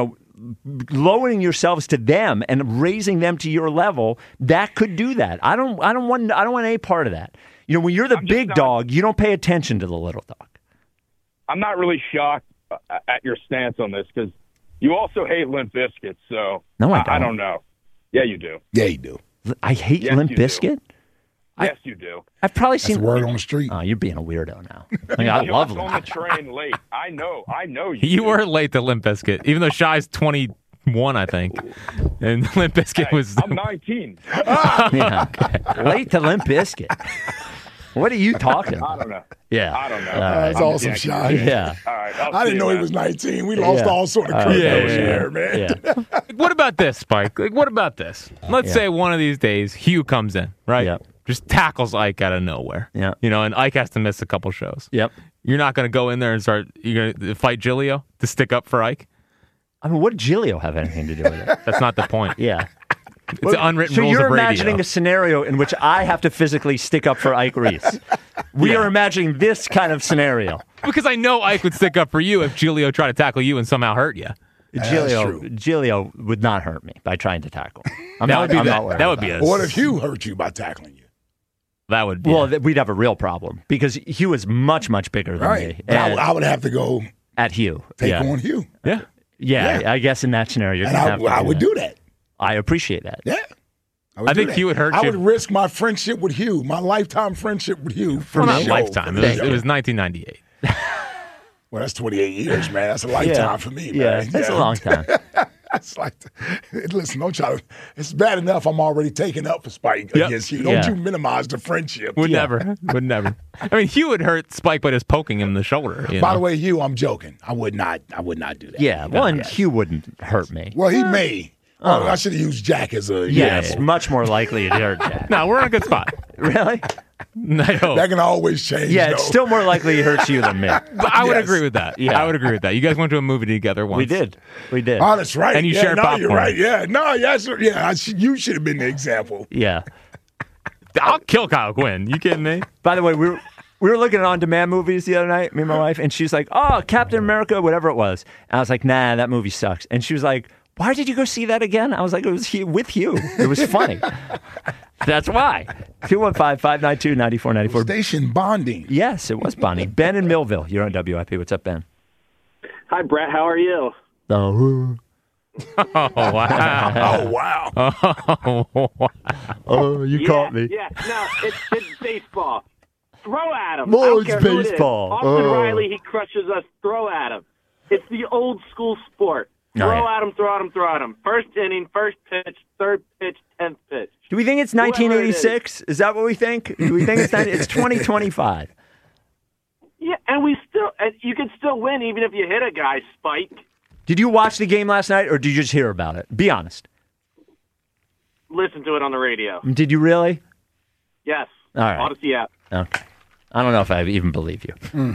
lowering yourselves to them and raising them to your level, that could do that. I don't want any part of that. When you're the big dog, you don't pay attention to the little dog. I'm not really shocked at your stance on this because you also hate Limp Bizkit. So No, I don't. I don't know. Yeah, you do. Yeah, you do. I hate Yes, Limp you do. Bizkit. Yes, you do. I've probably That's seen the word on the street. Oh, you're being a weirdo now. I You love was on Limp. the train late. I know you. You do. were late to Limp Bizkit, even though Shy's 21, I think, and Limp Bizkit Hey, was. I'm 19. Yeah, okay. Late to Limp Bizkit. What are you talking I about? don't know. Yeah. I don't know. That's awesome, Yankee Shy. fan. Yeah. All right. I didn't know he was 19. We lost all sort of credit over there, man. Yeah. What about this, Spike? What about this? Let's Yeah. say one of these days Hugh comes in, right? Yep. Just tackles Ike out of nowhere. Yeah. And Ike has to miss a couple shows. Yep. You're not going to go in there and you're going to fight Giglio to stick up for Ike? I mean, what did Giglio have anything to do with it? That's not the point. Yeah. It's the unwritten So rules you're of radio. imagining a scenario in which I have to physically stick up for Ike Reese. We are imagining this kind of scenario. Because I know Ike would stick up for you if Giglio tried to tackle you and somehow hurt you. Giglio would not hurt me by trying to tackle. That would be a. What if Hugh hurt you by tackling you? That would be. Well, we'd have a real problem because Hugh is much, much bigger than Right. me. But And I would have to go at Hugh. take yeah. on Hugh. Yeah. Yeah, I guess in that scenario, you're And gonna have to I would that. do that. I appreciate that. Yeah. I think Hugh would hurt I you. would risk my friendship with Hugh, my lifetime friendship with Hugh. For Well, the not show, lifetime. for It the was show. 1998. Well, that's 28 years, man. That's a lifetime for me, man. Yeah, that's a long time. It's like, listen, don't try to. It's bad enough I'm already taking up for Spike against you. Don't Yeah. you minimize the friendship. Would never. I mean, Hugh would hurt Spike by just poking him in the shoulder. By the way, Hugh, I'm joking. I would not do that. Yeah, well, and Hugh wouldn't hurt me. Well, he may. Oh, I should have used Jack as a Yeah, it's example. much more likely to hurt Jack. No, we're in a good spot. Really? No. That can always change. Yeah, though. it's still more likely he hurts you than me. But I would Yes. agree with that. Yeah. I would agree with that. You guys went to a movie together once. We did. Oh, that's right. And you yeah, shared no, popcorn. You're right. Yeah, no, you should have been the example. Yeah. I'll kill Kyle Quinn. You kidding me? By the way, we were looking at on-demand movies the other night, me and my wife, and she's like, "Oh, Captain America, whatever it was." And I was like, "Nah, that movie sucks." And she was like, "Why did you go see that again?" I was like, "It was with you. It was funny." That's why. 215-592-9494. Station bonding. Yes, it was Bonnie. Ben in Millville. You're on WIP. What's up, Ben? Hi, Brett. How are you? Oh, Oh, wow. Oh, wow. oh, you caught me. Yeah, no, it's baseball. Throw at him. Oh, I don't it's care who it is. baseball. Austin Oh. Riley, he crushes us. Throw at him. It's the old school sport. Throw yeah. at him, throw at him, throw at him. First inning, first pitch, third pitch, 10th pitch. Do we think it's 1986? Is that what we think? Do we think it's 2025? Yeah, and you can still win even if you hit a guy, Spike. Did you watch the game last night, or did you just hear about it? Be honest. Listen to it on the radio. Did you really? Yes. All right. Odyssey app. Okay. I don't know if I even believe you.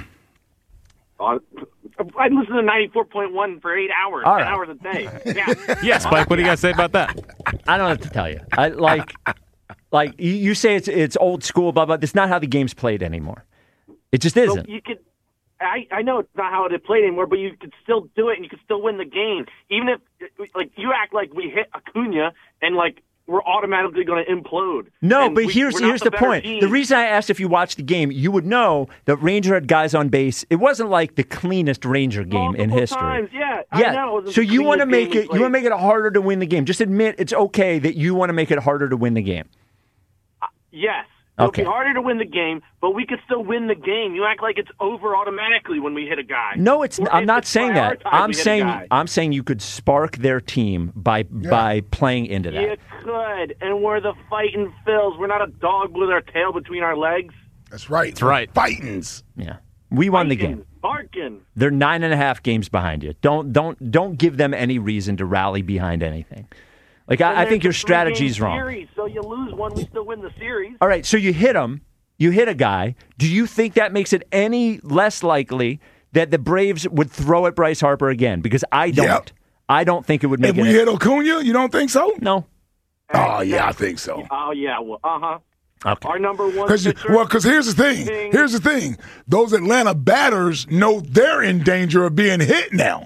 I listen to 94.1 for 8 hours, All 10 right. hours a day. Yeah. Yeah, Spike, what do you got to say about that? I don't have to tell you. I like you say it's old school, blah blah. That's not how the game's played anymore. It just So isn't. you could. I know it's not how it played anymore, but you could still do it and you could still win the game. Even if, like, you act like we hit Acuna and, like, we're automatically going to implode. No, And but we're here's not the better point. team. The reason I asked if you watched the game, you would know that Ranger had guys on base. It wasn't like the cleanest Ranger game in Multiple history. times, yeah. I Yeah. know it wasn't So the you want to cleanest make game it. we You want to played. make it harder to win the game. Just admit it's okay that you want to make it harder to win the game. Yes. It'll Okay. be harder to win the game, but we could still win the game. You act like it's over automatically when we hit a guy. No, it's. Or I'm if not it's saying that. prioritized, I'm we hit a saying. guy. I'm saying you could spark their team by playing into that. You could, and we're the fighting Phils. We're not a dog with our tail between our legs. That's right. That's right. Fightins. Yeah, we won the game. Barking. They're 9.5 games behind you. Don't give them any reason to rally behind anything. Like I think your strategy's wrong. Series, so you lose one, we still win the series. All right, so you hit him. You hit a guy. Do you think that makes it any less likely that the Braves would throw at Bryce Harper again? Because I don't. Yep. I don't think it would make If it. we hit Acuna, you don't think so? No. Oh, yeah, I think so. Oh, yeah. Well, Okay. Our number one Because pitcher. here's the thing. Here's the thing. Those Atlanta batters know they're in danger of being hit now.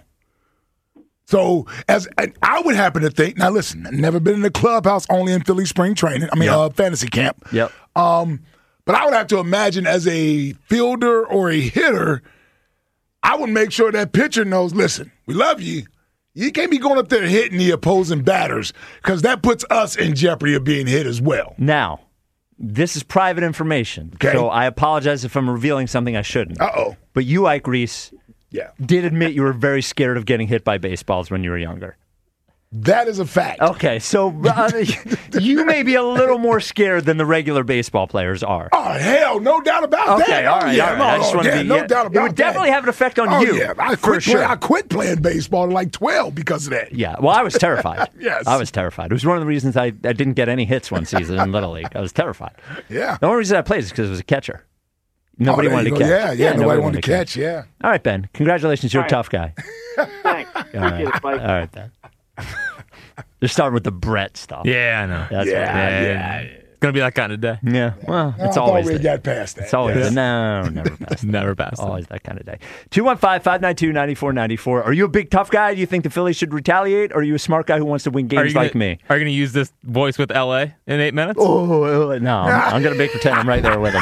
So I would happen to think. Now listen, I've never been in the clubhouse, only in Philly spring training. Fantasy camp. Yep. But I would have to imagine as a fielder or a hitter, I would make sure that pitcher knows. Listen, we love you. You can't be going up there hitting the opposing batters because that puts us in jeopardy of being hit as well. Now, this is private information, so I apologize if I'm revealing something I shouldn't. Uh-oh. But you, Ike Reese, Yeah. did admit you were very scared of getting hit by baseballs when you were younger. That is a fact. Okay, so you may be a little more scared than the regular baseball players are. Oh, hell, no doubt about that. Okay, all right, Yeah, all right. I just wanted to be, no doubt about that. It would definitely have an effect on Oh, you. yeah. I for sure. I quit playing baseball at like 12 because of that. Yeah, well, I was terrified. Yes. I was terrified. It was one of the reasons I didn't get any hits one season in Little League. I was terrified. Yeah. The only reason I played is because it was a catcher. Nobody Oh, there wanted you to go. catch. Yeah, nobody wanted to catch, yeah. All right, Ben. Congratulations. You're a tough guy. Thanks. All Appreciate right, it, Spike. all right Ben. You're starting with the Brett stuff. Yeah, I know. That's Yeah. It's going to be that kind of day. Yeah, well, I it's thought always we that. got past that. It's always Yes. no, never past. Never past. Always that kind of day. 215-592-9494. Are you a big tough guy? Do you think the Phillies should retaliate? Or are you a smart guy who wants to win games like me? Are you going to use this voice with LA in 8 minutes? Oh, no. I'm going to make pretend I'm right there with him.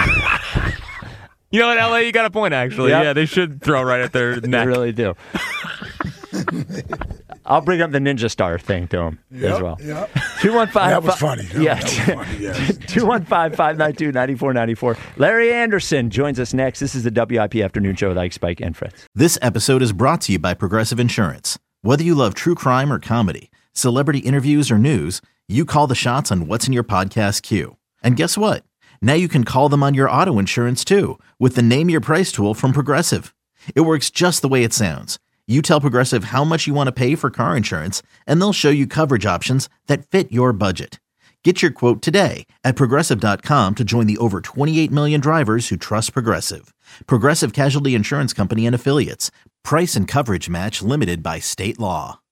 You know what, LA, you got a point, actually. Yep. Yeah, they should throw right at their They neck. really do. I'll bring up the Ninja Star thing to him as well. Yep. 215. That was funny. Yeah. That was funny, yes. 215-592-9494. Larry Anderson joins us next. This is the WIP Afternoon Show with Ike, Spike, and Fritz. This episode is brought to you by Progressive Insurance. Whether you love true crime or comedy, celebrity interviews or news, you call the shots on what's in your podcast queue. And guess what? Now you can call them on your auto insurance too with the Name Your Price tool from Progressive. It works just the way it sounds. You tell Progressive how much you want to pay for car insurance, and they'll show you coverage options that fit your budget. Get your quote today at Progressive.com to join the over 28 million drivers who trust Progressive. Progressive Casualty Insurance Company and Affiliates. Price and coverage match limited by state law.